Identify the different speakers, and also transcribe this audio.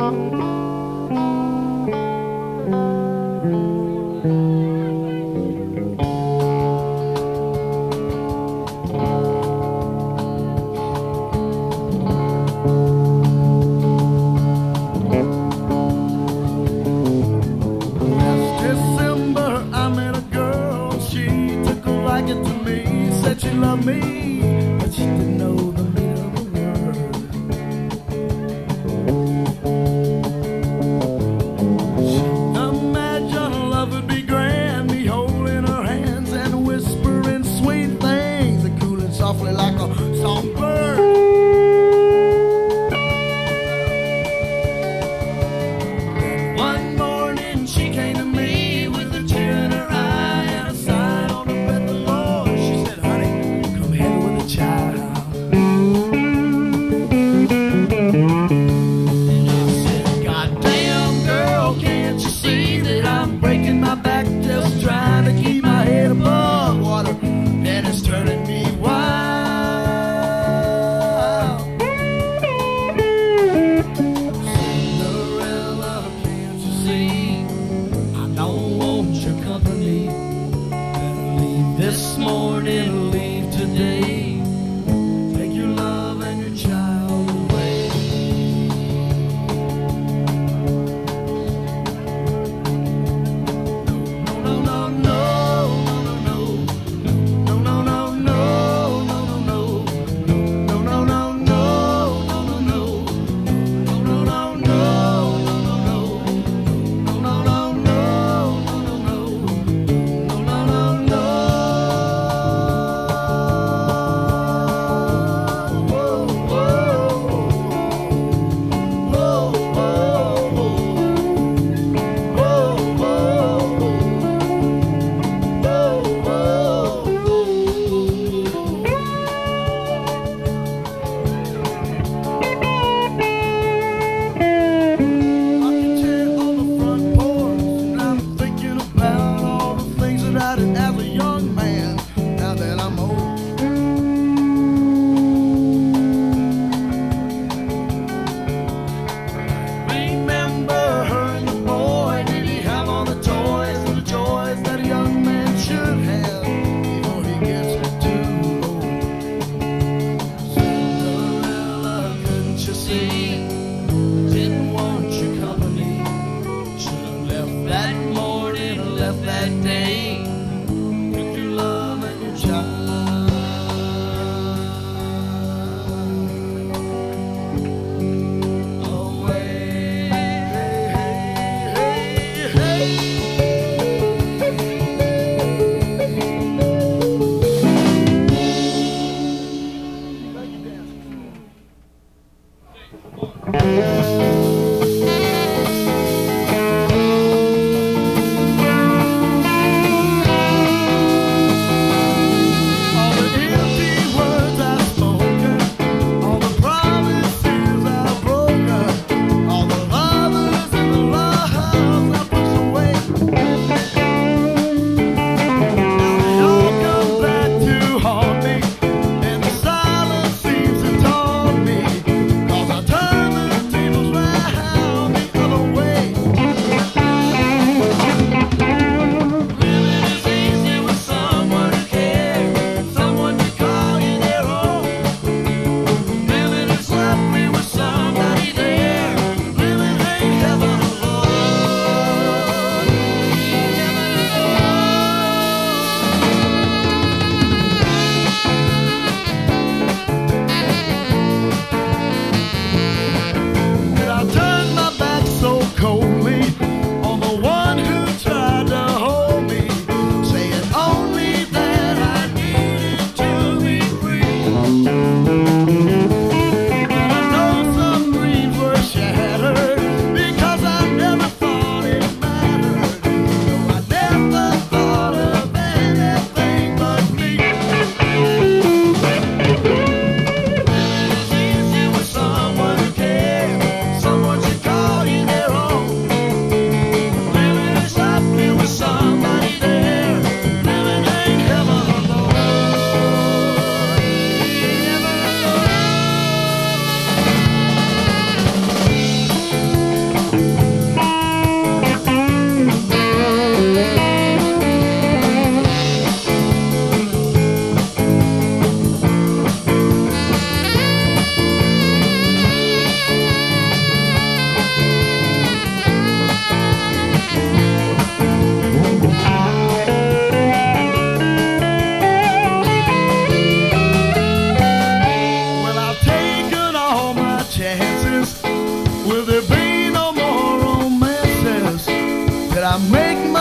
Speaker 1: She loved me, but she didn't know the meaning of the word. She imagined love would be grand, me holding her hands and whispering sweet things, and cooling softly like a songbird. Then one morning she came to me with a tear in her eye and a sign on her bed. The Lord, she said, honey, come here with a child. And I said, goddamn girl, can't you see that I'm breaking my back just trying to keep my head above water? And it's turning me wild. Cinderella, can't you see I don't want your company? Better leave this morning, leave today. Take your love and your child away. No, no, no, no, no, no, no, no, no, no, no, no, no, no, no, no, no, no, as a young man, now that I'm old. Remember her and the boy, did he have all the toys and the joys that a young man should have before he gets too old? Cinderella, couldn't you see? Didn't want your company. Should have left that morning or left that day. Took your love and your child away. Hey, hey, all the empty words I've spoken, all the promises I've broken, all the lovers and the loves I pushed away. Now they all come back to haunt me, and the silence seems to taunt me, 'cause I turned the tables Will there be no more romances that I make